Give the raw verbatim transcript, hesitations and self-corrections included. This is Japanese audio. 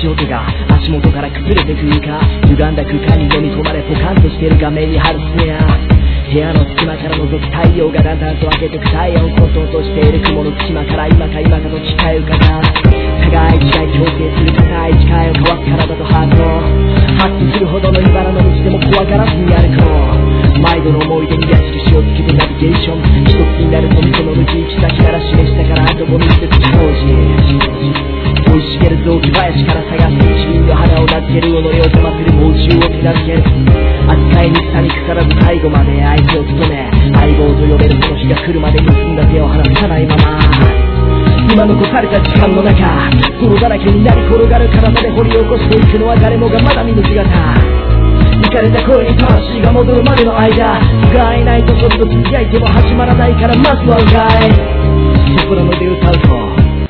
足音が足元から崩れてく床、歪んだ空間に飲み込まれポカンとしてる画面に張るスネア、部屋の隙間から覗く太陽がだんだんと開けてく太陽を混沌としている雲の隙間から今か今かと近い浮かが互い違い強制する固い誓いを交わす体とハート、発揮するほどの茨の道でも怖がらずに歩こう、毎度の思い出に矢印をつけてナビゲーション、一つになると店の抜き行き先から示したからどこにして口掃除、生い茂る雑木林から探す一輪の花を名付ける己を邪魔する猛獣を手助ける、扱いに下に腐らず最後まで相手を務め、相棒と呼べるその日が来るまで結んだ手を離さないまま、今残された時間の中泥だらけになり転がる体で掘り起こしていくのは誰もがまだ見ぬ姿、浮かれた声に魂が戻るまでの間、不甲斐ないとそれと付き合いても始まらないからまずはうがい、ソプラノで歌うと